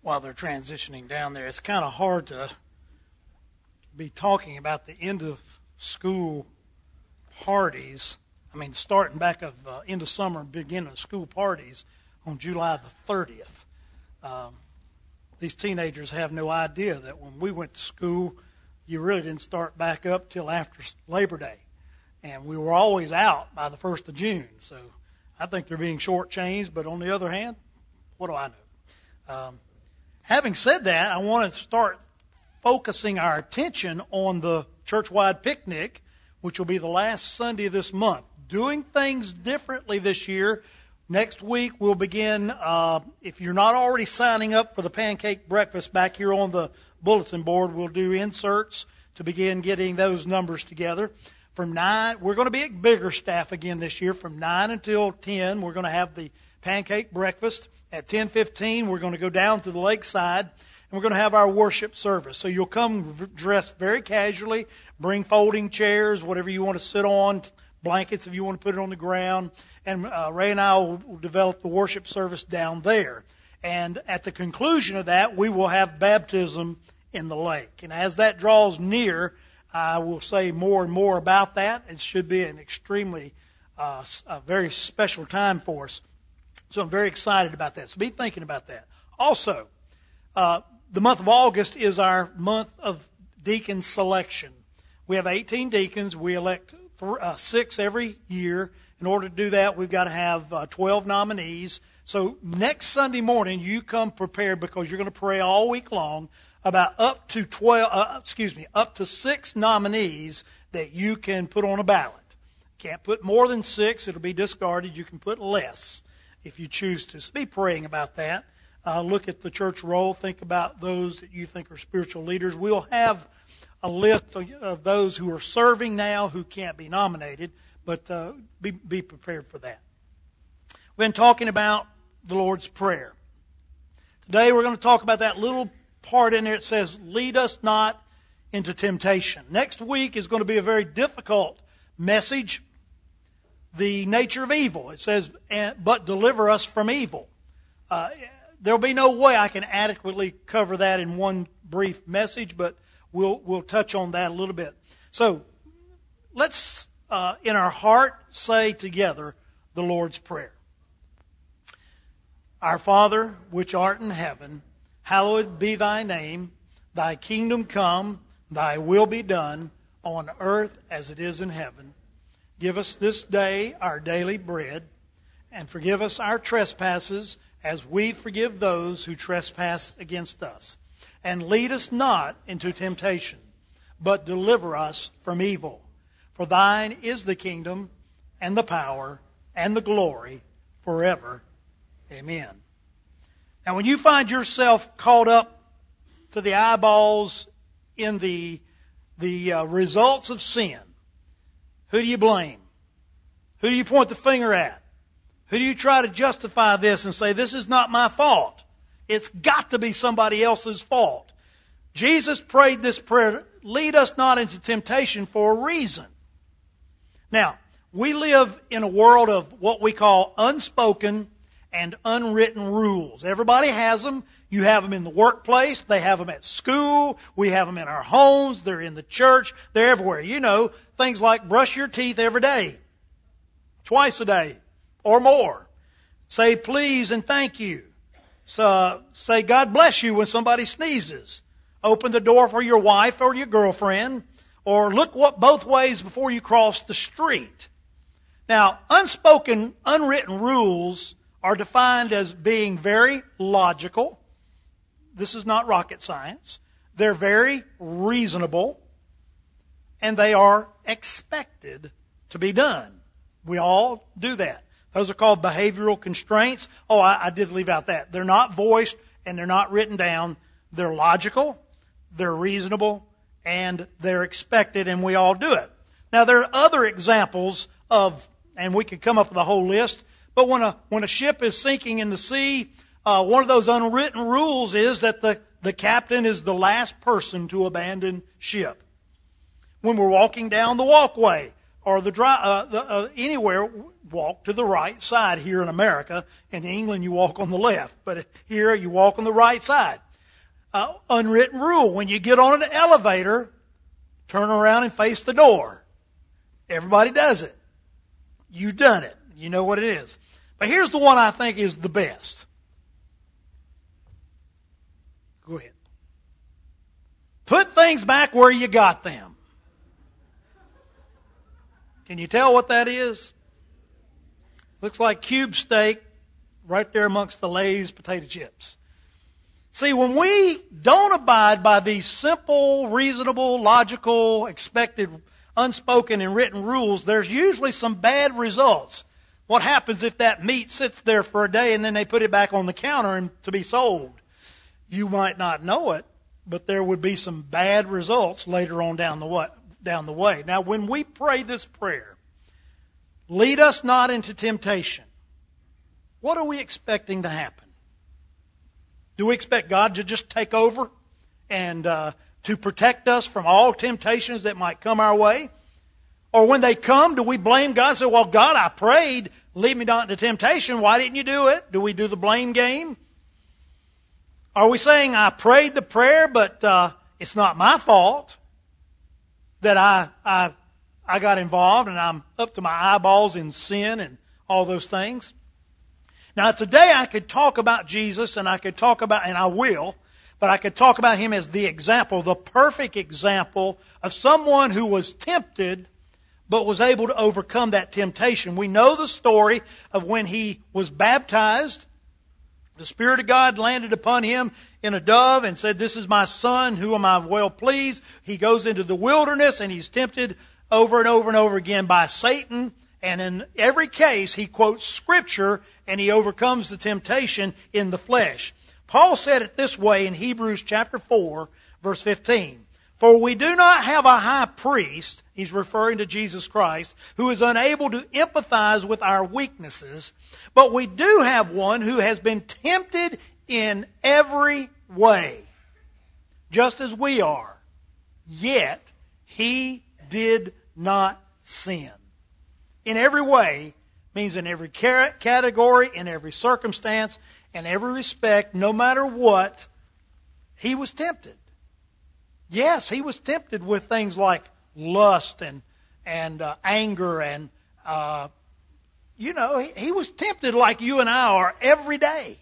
while they're transitioning down there. It's kind of hard to be talking about the end of school parties. I mean, starting back of end of summer, beginning of school parties on July the 30th. These teenagers have no idea that when we went to school, you really didn't start back up till after Labor Day. And we were always out by the 1st of June. So I think they're being shortchanged, but on the other hand, what do I know? Having said that, I want to start focusing our attention on the church-wide picnic, which will be the last Sunday of this month. Doing things differently this year. Next week we'll begin, if you're not already signing up for the pancake breakfast back here on the bulletin board, we'll do inserts to begin getting those numbers together. From 9, we're going to be at Biggerstaff again this year. From 9 until 10, we're going to have the pancake breakfast. At 10:15, we're going to go down to the lakeside, and we're going to have our worship service. So you'll come dressed very casually, bring folding chairs, whatever you want to sit on, blankets if you want to put it on the ground. And Ray and I will develop the worship service down there. And at the conclusion of that, we will have baptism in the lake. And as that draws near, I will say more and more about that. It should be an extremely, a very special time for us. So I'm very excited about that. So be thinking about that. Also, the month of August is our month of deacon selection. We have 18 deacons. We elect 6 every year. In order to do that, we've got to have 12 nominees. So next Sunday morning, you come prepared because you're going to pray all week long about up to 6 nominees that you can put on a ballot. Can't put more than 6; it'll be discarded. You can put less if you choose to. So be praying about that. Look at the church roll. Think about those that you think are spiritual leaders. We'll have a list of those who are serving now who can't be nominated, but be prepared for that. We've been talking about the Lord's Prayer. Today we're going to talk about that little part in there. It says, lead us not into temptation. Next week is going to be a very difficult message. The nature of evil. It says, but deliver us from evil. There'll be no way I can adequately cover that in one brief message, but we'll touch on that a little bit. So let's, in our heart, say together the Lord's Prayer. Our Father, which art in heaven, hallowed be thy name. Thy kingdom come, thy will be done, on earth as it is in heaven. Give us this day our daily bread, and forgive us our trespasses as we forgive those who trespass against us. And lead us not into temptation, but deliver us from evil. For thine is the kingdom, and the power, and the glory, forever. Amen. Now, when you find yourself caught up to the eyeballs in the results of sin, who do you blame? Who do you point the finger at? Who do you try to justify this and say, this is not my fault? It's got to be somebody else's fault. Jesus prayed this prayer, lead us not into temptation, for a reason. Now, we live in a world of what we call unspoken and unwritten rules. Everybody has them. You have them in the workplace. They have them at school. We have them in our homes. They're in the church. They're everywhere. You know, things like brush your teeth every day, twice a day or more. Say please and thank you. So, say God bless you when somebody sneezes. Open the door for your wife or your girlfriend. Or look both ways before you cross the street. Now, unspoken, unwritten rules are defined as being very logical. This is not rocket science. They're very reasonable, and they are expected to be done. We all do that. Those are called behavioral constraints. Oh, I did leave out that. They're not voiced, and they're not written down. They're logical, they're reasonable, and they're expected, and we all do it. Now, there are other examples of, and we could come up with a whole list, but when a ship is sinking in the sea, one of those unwritten rules is that the captain is the last person to abandon ship. When we're walking down the walkway or anywhere, walk to the right side here in America. In England, you walk on the left. But here, you walk on the right side. Unwritten rule, when you get on an elevator, turn around and face the door. Everybody does it. You've done it. You know what it is. But here's the one I think is the best. Go ahead. Put things back where you got them. Can you tell what that is? Looks like cube steak right there amongst the Lay's potato chips. See, when we don't abide by these simple, reasonable, logical, expected, unspoken, and written rules, there's usually some bad results. What happens if that meat sits there for a day and then they put it back on the counter and to be sold? You might not know it, but there would be some bad results later on down the way. Now, when we pray this prayer, lead us not into temptation, what are we expecting to happen? Do we expect God to just take over and to protect us from all temptations that might come our way? Or when they come, do we blame God and say, well, God, I prayed, lead me not into temptation. Why didn't you do it? Do we do the blame game? Are we saying, I prayed the prayer, but it's not my fault that I got involved and I'm up to my eyeballs in sin and all those things? Now, today I could talk about Jesus and I could talk about, and I will, but I could talk about Him as the example, the perfect example of someone who was tempted but was able to overcome that temptation. We know the story of when He was baptized. The Spirit of God landed upon Him in a dove and said, this is my Son, whom I am well pleased. He goes into the wilderness and He's tempted over and over and over again by Satan. And in every case, he quotes Scripture and he overcomes the temptation in the flesh. Paul said it this way in Hebrews chapter 4, verse 15. For we do not have a high priest, he's referring to Jesus Christ, who is unable to empathize with our weaknesses, but we do have one who has been tempted in every way, just as we are, yet he did not sin. In every way means in every category, in every circumstance, in every respect, no matter what, he was tempted. Yes, he was tempted with things like lust and anger and, he was tempted like you and I are every day.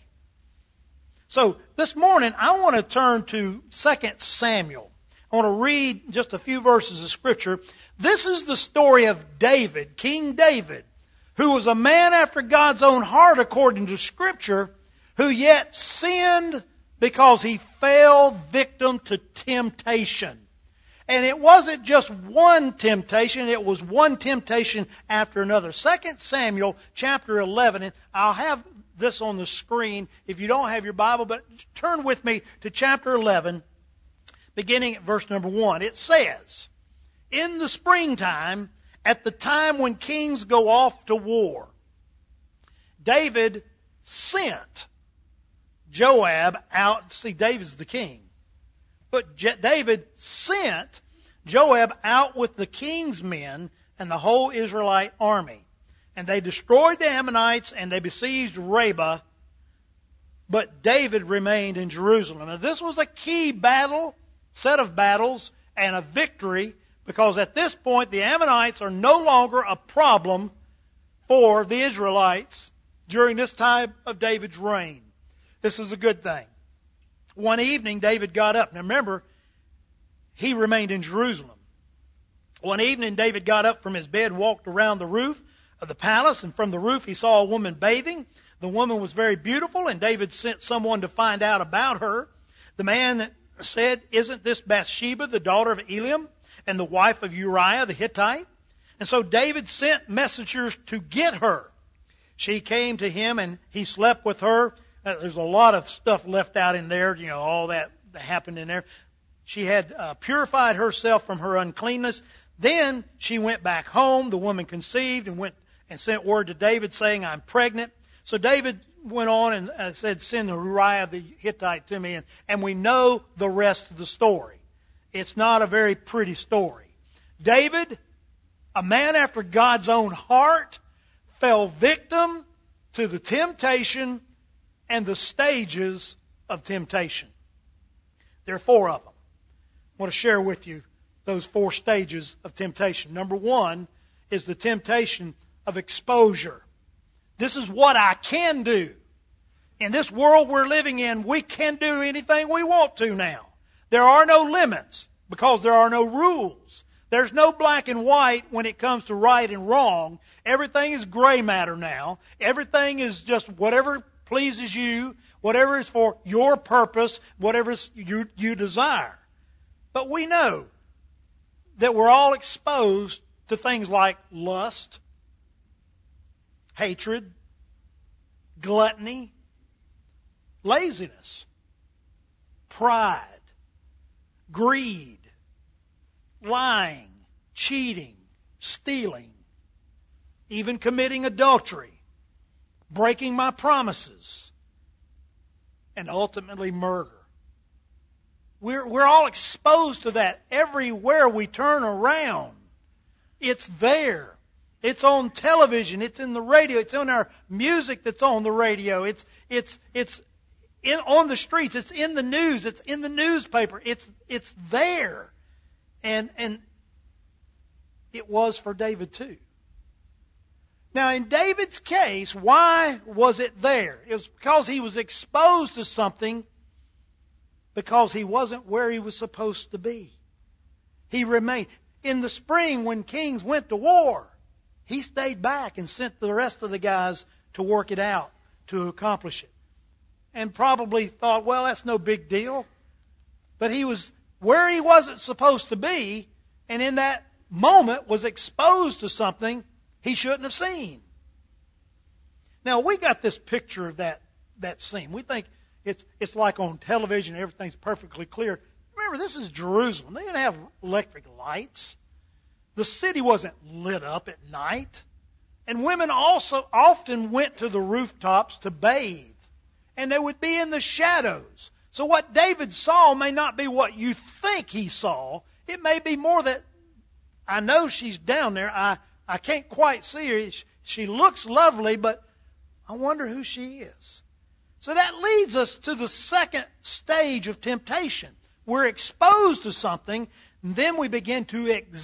So this morning, I want to turn to 2 Samuel. I want to read just a few verses of Scripture. This is the story of David, King David, who was a man after God's own heart according to Scripture, who yet sinned because he fell victim to temptation. And it wasn't just one temptation, it was one temptation after another. 2 Samuel chapter 11, and I'll have this on the screen if you don't have your Bible, but turn with me to chapter 11, beginning at verse number 1. It says, in the springtime, at the time when kings go off to war, David sent Joab out. See, David's the king. But David sent Joab out with the king's men and the whole Israelite army. And they destroyed the Ammonites and they besieged Rabbah. But David remained in Jerusalem. Now, this was a key battle, set of battles, and a victory, because at this point the Ammonites are no longer a problem for the Israelites during this time of David's reign. This is a good thing. One evening, David got up. Now remember, he remained in Jerusalem. One evening, David got up from his bed, walked around the roof of the palace, and from the roof he saw a woman bathing. The woman was very beautiful, and David sent someone to find out about her. The man said, isn't this Bathsheba, the daughter of Eliam, and the wife of Uriah the Hittite? And so David sent messengers to get her. She came to him, and he slept with her. There's a lot of stuff left out in there, all that happened in there. She had purified herself from her uncleanness. Then she went back home. The woman conceived and went and sent word to David saying, I'm pregnant. So David went on and said, send Uriah the Hittite to me. And we know the rest of the story. It's not a very pretty story. David, a man after God's own heart, fell victim to the temptation and the stages of temptation. There are 4 of them. I want to share with you those 4 stages of temptation. Number 1 is the temptation of exposure. This is what I can do. In this world we're living in, we can do anything we want to now. There are no limits because there are no rules. There's no black and white when it comes to right and wrong. Everything is gray matter now. Everything is just whatever pleases you, whatever is for your purpose, whatever you desire. But we know that we're all exposed to things like lust, hatred, gluttony, laziness, pride, greed, lying, cheating, stealing, even committing adultery, breaking my promises, and ultimately murder. We're all exposed to that everywhere we turn around. It's there. It's on television. It's in the radio. It's in our music that's on the radio. It's on the streets. It's in the news. It's in the newspaper. It's there. And it was for David too. Now in David's case, why was it there? It was because he was exposed to something because he wasn't where he was supposed to be. He remained. In the spring when kings went to war, he stayed back and sent the rest of the guys to work it out, to accomplish it. And probably thought, well, that's no big deal. But he was where he wasn't supposed to be, and in that moment was exposed to something he shouldn't have seen. Now, we got this picture of that scene. We think it's like on television, everything's perfectly clear. Remember, this is Jerusalem. They didn't have electric lights. The city wasn't lit up at night. And women also often went to the rooftops to bathe. And they would be in the shadows. So what David saw may not be what you think he saw. It may be more that, I know she's down there. I can't quite see her. She looks lovely, but I wonder who she is. So that leads us to the second stage of temptation. We're exposed to something, and then we begin to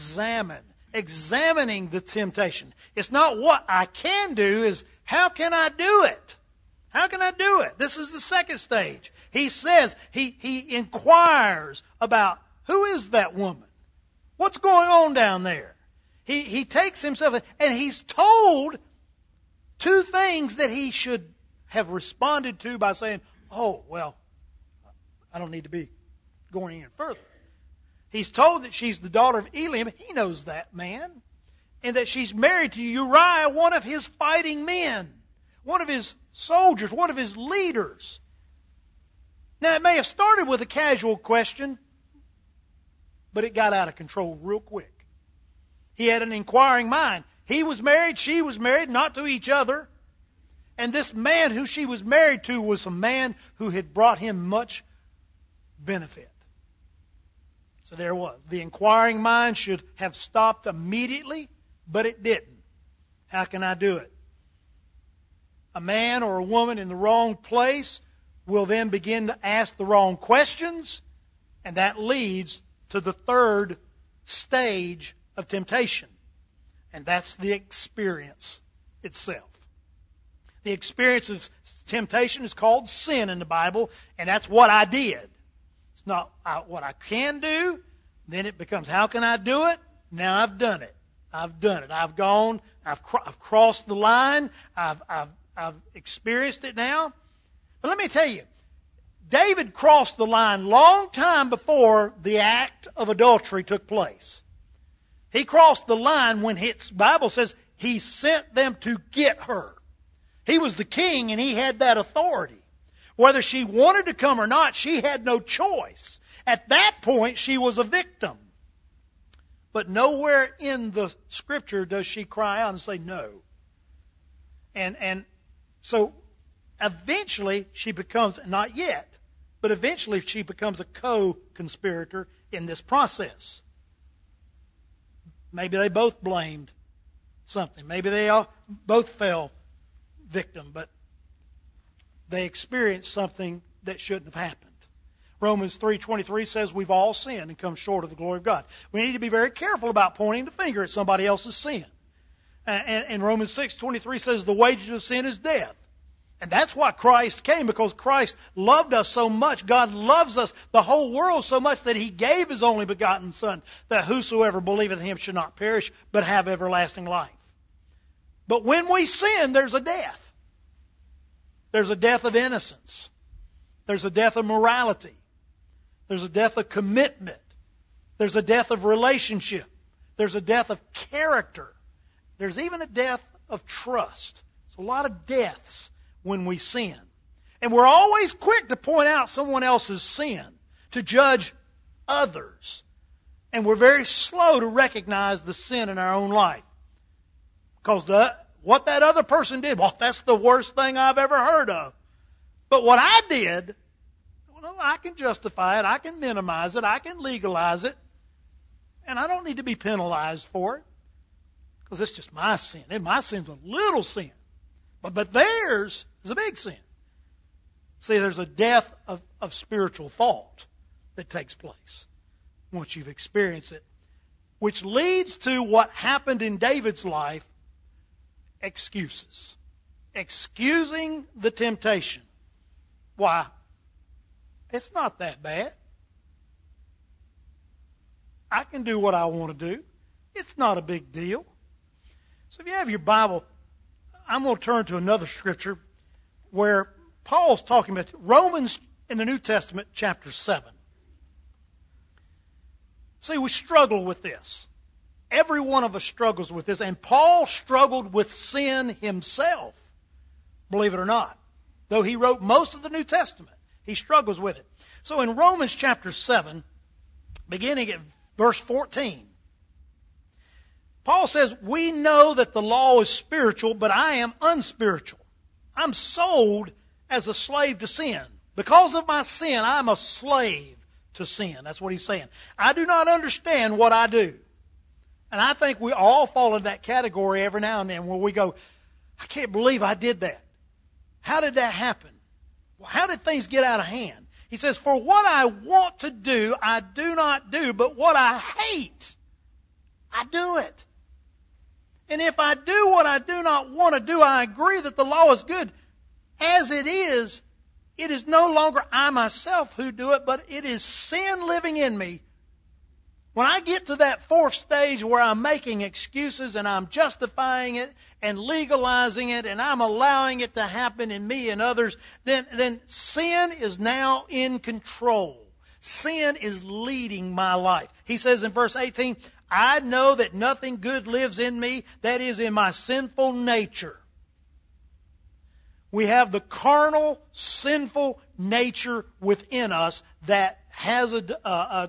examining the temptation. It's not what I can do, is how can I do it? How can I do it? This is the second stage. He says, he inquires about who is that woman? What's going on down there? He takes himself, and he's told 2 things that he should have responded to by saying, oh, well, I don't need to be going any further. He's told that she's the daughter of Eliam. He knows that man. And that she's married to Uriah, one of his fighting men, one of his soldiers, one of his leaders. Now, it may have started with a casual question, but it got out of control real quick. He had an inquiring mind. He was married, she was married, not to each other. And this man who she was married to was a man who had brought him much benefit. So there was. The inquiring mind should have stopped immediately, but it didn't. How can I do it? A man or a woman in the wrong place will then begin to ask the wrong questions, and that leads to the third stage of temptation. And that's the experience itself. The experience of temptation is called sin in the Bible, and that's what I did. It's not what I can do. Then it becomes, how can I do it? Now I've done it. I've done it. I've gone. I've crossed the line. I've experienced it now. But let me tell you, David crossed the line long time before the act of adultery took place. He crossed the line when the Bible says he sent them to get her. He was the king and he had that authority. Whether she wanted to come or not, she had no choice. At that point, she was a victim. But nowhere in the Scripture does she cry out and say no. And so eventually she becomes, not yet, but eventually she becomes a co-conspirator in this process. Maybe they both blamed something. Maybe they all both fell victim, but they experienced something that shouldn't have happened. Romans 3:23 says we've all sinned and come short of the glory of God. We need to be very careful about pointing the finger at somebody else's sin. And Romans 6:23 says the wages of sin is death. And that's why Christ came, because Christ loved us so much. God loves us, the whole world, so much that He gave His only begotten Son, that whosoever believeth in Him should not perish, but have everlasting life. But when we sin, there's a death. There's a death of innocence. There's a death of morality. There's a death of commitment. There's a death of relationship. There's a death of character. There's even a death of trust. It's a lot of deaths when we sin. And we're always quick to point out someone else's sin, to judge others. And we're very slow to recognize the sin in our own life. Because what that other person did, well, that's the worst thing I've ever heard of. But what I did, well, I can justify it, I can minimize it, I can legalize it, and I don't need to be penalized for it, because it's just my sin. And my sin's a little sin. But theirs is a big sin. See, there's a death of spiritual thought that takes place once you've experienced it, which leads to what happened in David's life, excuses. Excusing the temptation. Why? It's not that bad. I can do what I want to do. It's not a big deal. So if you have your Bible, I'm going to turn to another scripture where Paul's talking about Romans in the New Testament, chapter 7. See, we struggle with this. Every one of us struggles with this. And Paul struggled with sin himself, believe it or not. Though he wrote most of the New Testament, he struggles with it. So in Romans chapter 7, beginning at verse 14, Paul says, we know that the law is spiritual, but I am unspiritual. I'm sold as a slave to sin. Because of my sin, I'm a slave to sin. That's what he's saying. I do not understand what I do. And I think we all fall in that category every now and then where we go, I can't believe I did that. How did that happen? How did things get out of hand? He says, for what I want to do, I do not do, but what I hate, I do it. And if I do what I do not want to do, I agree that the law is good. As it is no longer I myself who do it, but it is sin living in me. When I get to that fourth stage where I'm making excuses and I'm justifying it and legalizing it and I'm allowing it to happen in me and others, then sin is now in control. Sin is leading my life. He says in verse 18, I know that nothing good lives in me, that is in my sinful nature. We have the carnal, sinful nature within us that has a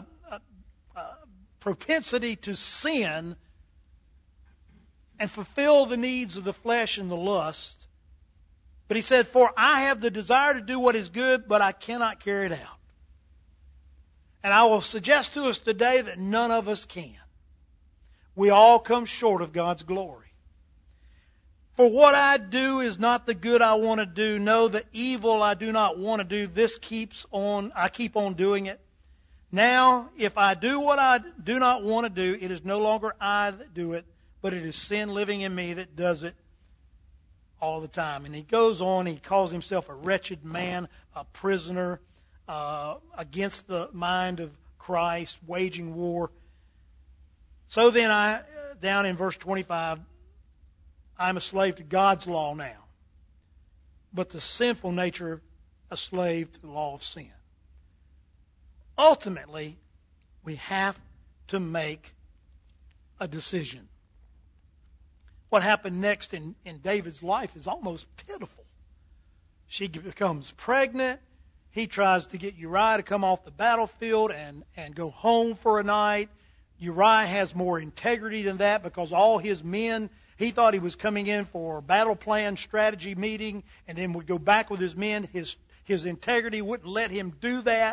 propensity to sin and fulfill the needs of the flesh and the lust. But he said, for I have the desire to do what is good, but I cannot carry it out. And I will suggest to us today that none of us can. We all come short of God's glory. For what I do is not the good I want to do. No, the evil I do not want to do. I keep on doing it. Now, if I do what I do not want to do, it is no longer I that do it, but it is sin living in me that does it all the time. And he goes on, he calls himself a wretched man, a prisoner, against the mind of Christ, waging war. So then down in verse 25, I'm a slave to God's law now, but the sinful nature a slave to the law of sin. Ultimately, we have to make a decision. What happened next in David's life is almost pitiful. She becomes pregnant. He tries to get Uriah to come off the battlefield and go home for a night. Uriah has more integrity than that because all his men, he thought he was coming in for a battle plan strategy meeting and then would go back with his men. His integrity wouldn't let him do that.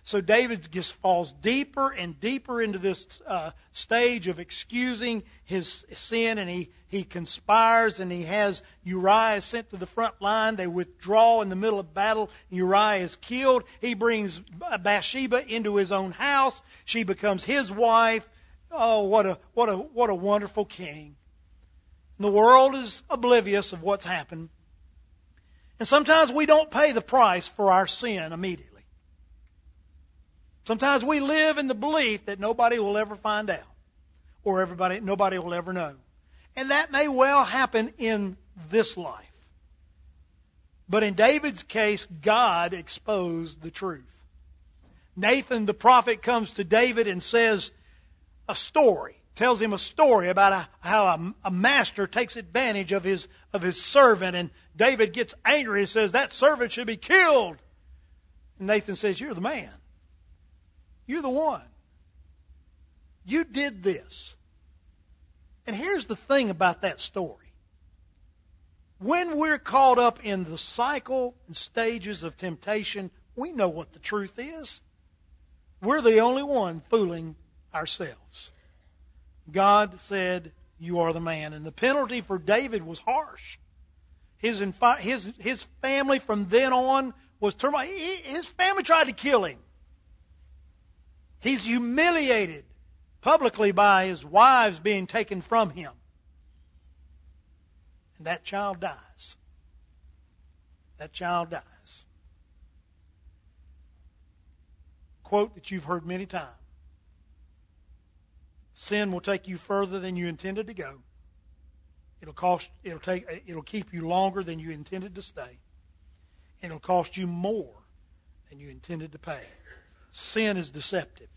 So David just falls deeper and deeper into this stage of excusing his sin, and he conspires, and he has Uriah sent to the front line. They withdraw in the middle of battle. Uriah is killed. He brings Bathsheba into his own house. She becomes his wife. Oh, what a wonderful king. The world is oblivious of what's happened. And sometimes we don't pay the price for our sin immediately. Sometimes we live in the belief that nobody will ever find out, or nobody will ever know. And that may well happen in this life. But in David's case, God exposed the truth. Nathan the prophet comes to David and tells him a story about how a master takes advantage of his servant, and David gets angry and says, that servant should be killed. And Nathan says, you're the man. You're the one. You did this. And here's the thing about that story. When we're caught up in the cycle and stages of temptation, we know what the truth is. We're the only one fooling ourselves. God said, you are the man. And the penalty for David was harsh. His family from then on was terminated. His family tried to kill him. He's humiliated publicly by his wives being taken from him. And that child dies. That child dies. Quote that you've heard many times. Sin will take you further than you intended to go. It'll keep you longer than you intended to stay. And it'll cost you more than you intended to pay. Sin is deceptive.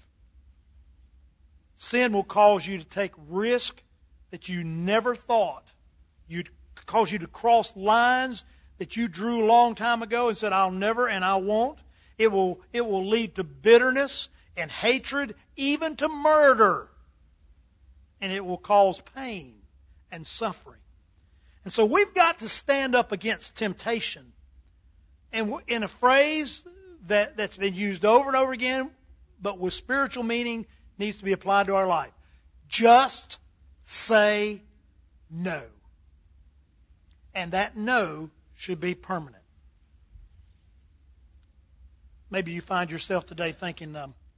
Sin will cause you to take risk that you never thought. It cause you to cross lines that you drew a long time ago and said, I'll never and I won't. It will lead to bitterness and hatred, even to murder. And it will cause pain and suffering. And so we've got to stand up against temptation. And in a phrase that's been used over and over again, but with spiritual meaning, needs to be applied to our life. Just say no. And that no should be permanent. Maybe you find yourself today thinking,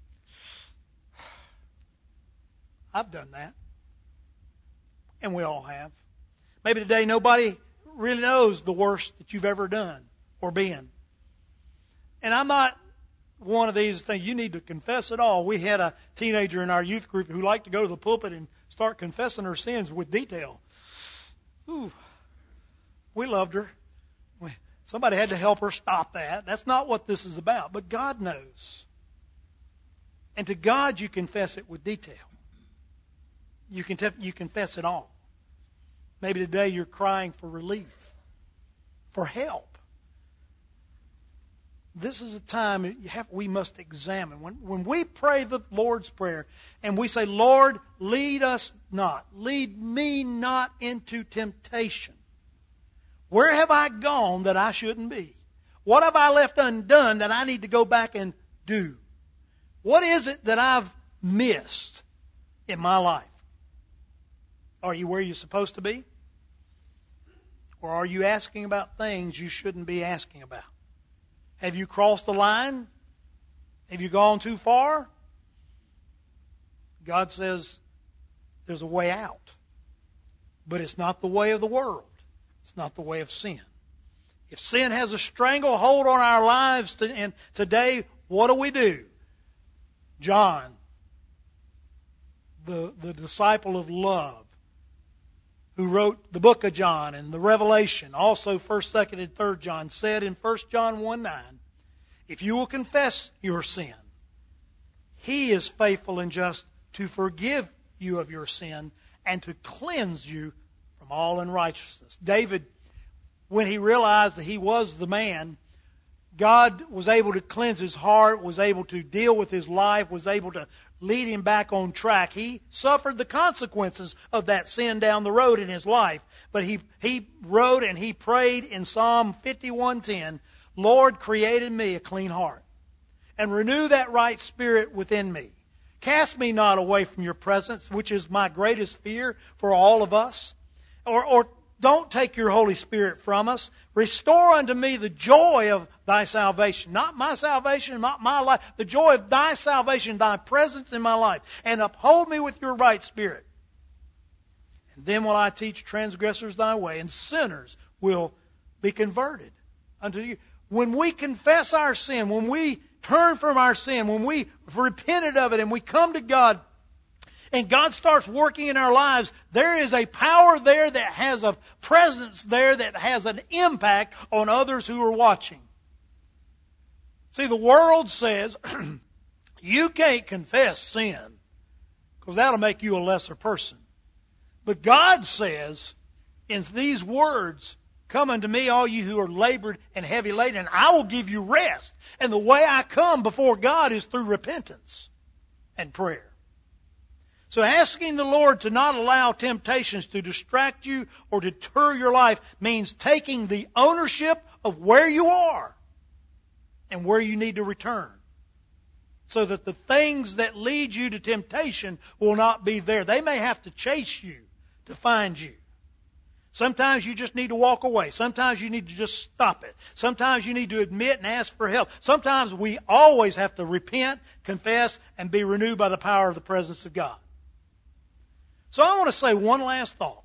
I've done that. And we all have. Maybe today nobody really knows the worst that you've ever done or been. And I'm not one of these things, you need to confess it all. We had a teenager in our youth group who liked to go to the pulpit and start confessing her sins with detail. Ooh, we loved her. Somebody had to help her stop that. That's not what this is about. But God knows. And to God you confess it with detail. You confess it all. Maybe today you're crying for relief, for help. This is a time we must examine. When we pray the Lord's Prayer and we say, Lord, lead me not into temptation. Where have I gone that I shouldn't be? What have I left undone that I need to go back and do? What is it that I've missed in my life? Are you where you're supposed to be? Or are you asking about things you shouldn't be asking about? Have you crossed the line? Have you gone too far? God says there's a way out. But it's not the way of the world. It's not the way of sin. If sin has a stranglehold on our lives today, what do? John, the disciple of love, who wrote the book of John and the Revelation, also 1st, 2nd, and 3rd John, said in 1 John 1:9, if you will confess your sin, He is faithful and just to forgive you of your sin and to cleanse you from all unrighteousness. David, when he realized that he was the man, God was able to cleanse his heart, was able to deal with his life, was able to lead him back on track. He suffered the consequences of that sin down the road in his life. But he wrote and he prayed in Psalm 51:10, Lord, create in me a clean heart and renew that right spirit within me. Cast me not away from your presence, which is my greatest fear for all of us. Or don't take your Holy Spirit from us. Restore unto me the joy of thy salvation. Not my salvation, not my life. The joy of thy salvation, thy presence in my life. And uphold me with your right spirit. And then will I teach transgressors thy way, and sinners will be converted unto you. When we confess our sin, when we turn from our sin, when we have repented of it and we come to God and God starts working in our lives, there is a power there that has a presence there that has an impact on others who are watching. See, the world says you can't confess sin because that'll make you a lesser person. But God says in these words, come unto me, all you who are labored and heavy laden, and I will give you rest. And the way I come before God is through repentance and prayer. So asking the Lord to not allow temptations to distract you or deter your life means taking the ownership of where you are and where you need to return. So that the things that lead you to temptation will not be there. They may have to chase you to find you. Sometimes you just need to walk away. Sometimes you need to just stop it. Sometimes you need to admit and ask for help. Sometimes we always have to repent, confess, and be renewed by the power of the presence of God. So I want to say one last thought.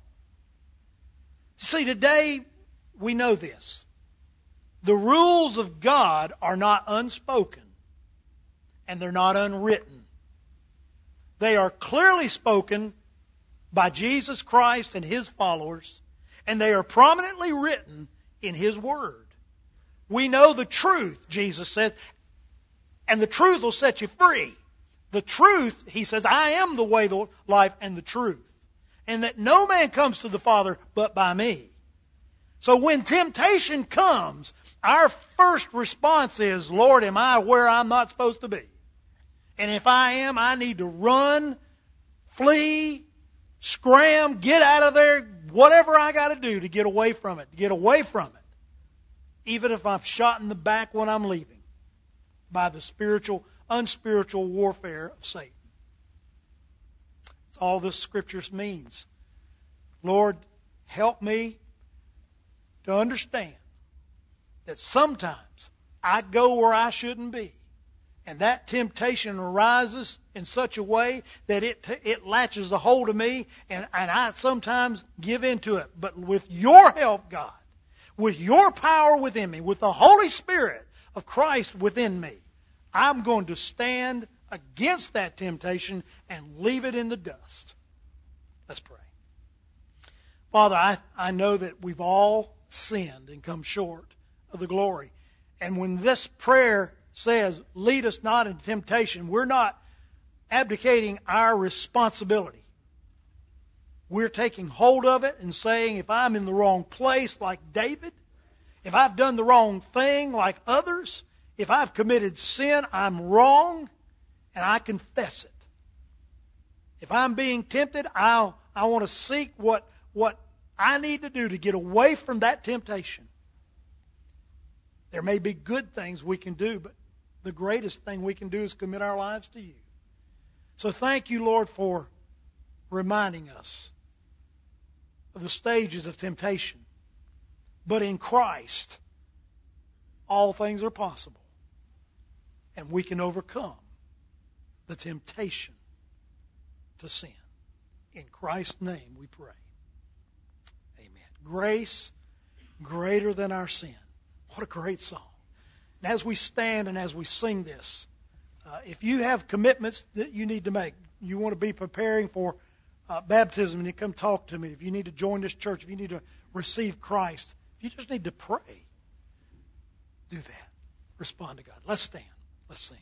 See, today we know this. The rules of God are not unspoken, and they're not unwritten. They are clearly spoken by Jesus Christ and His followers, and they are prominently written in His Word. We know the truth, Jesus said, and the truth will set you free. The truth, He says, I am the way, the life, and the truth. And that no man comes to the Father but by me. So when temptation comes, our first response is, Lord, am I where I'm not supposed to be? And if I am, I need to run, flee, scram, get out of there, whatever I got to do to get away from it, even if I'm shot in the back when I'm leaving by the unspiritual warfare of Satan. That's all this Scripture means. Lord, help me to understand that sometimes I go where I shouldn't be. And that temptation arises in such a way that it latches a hold of me, and I sometimes give in to it. But with your help, God, with your power within me, with the Holy Spirit of Christ within me, I'm going to stand against that temptation and leave it in the dust. Let's pray. Father, I know that we've all sinned and come short of the glory. And when this prayer says, lead us not into temptation, we're not abdicating our responsibility. We're taking hold of it and saying, if I'm in the wrong place like David, if I've done the wrong thing like others, if I've committed sin, I'm wrong, and I confess it. If I'm being tempted, I want to seek what I need to do to get away from that temptation. There may be good things we can do, but the greatest thing we can do is commit our lives to you. So thank you, Lord, for reminding us of the stages of temptation. But in Christ, all things are possible. And we can overcome the temptation to sin. In Christ's name we pray. Amen. Grace greater than our sin. What a great song. And as we stand and as we sing this, if you have commitments that you need to make, you want to be preparing for baptism, and you come talk to me. If you need to join this church, if you need to receive Christ, if you just need to pray, do that. Respond to God. Let's stand. Let's sing.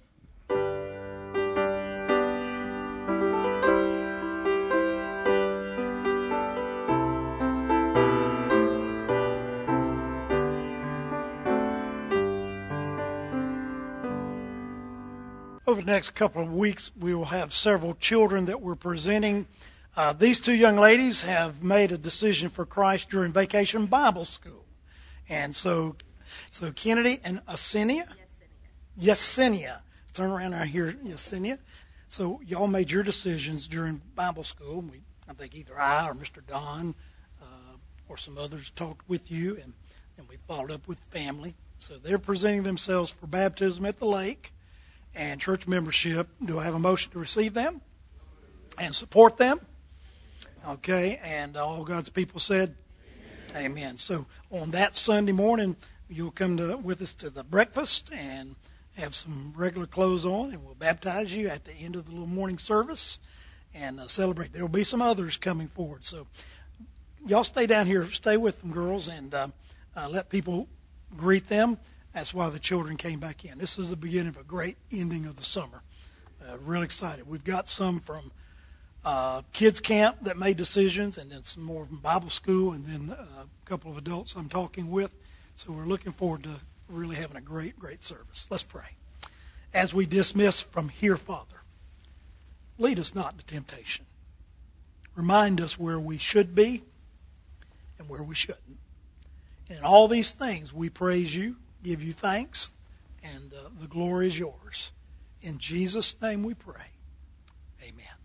Over the next couple of weeks, we will have several children that we're presenting. These two young ladies have made a decision for Christ during Vacation Bible School. And so Kennedy and Asenia. Yesenia. Turn around, I hear Yesenia. So y'all made your decisions during Bible school. I think either I or Mr. Don or some others talked with you, and we followed up with family. So they're presenting themselves for baptism at the lake and church membership. Do I have a motion to receive them and support them? Okay, and all God's people said, Amen. So on that Sunday morning, you'll come with us to the breakfast and have some regular clothes on, and we'll baptize you at the end of the little morning service and celebrate. There will be some others coming forward. So y'all stay down here, stay with them, girls, and let people greet them. That's why the children came back in. This is the beginning of a great ending of the summer. Real excited. We've got some from kids camp that made decisions, and then some more from Bible school, and then a couple of adults I'm talking with. So we're looking forward to really having a great, great service. Let's pray. As we dismiss from here, Father, lead us not into temptation. Remind us where we should be and where we shouldn't. And in all these things, we praise you, give you thanks, and the glory is yours. In Jesus' name we pray. Amen.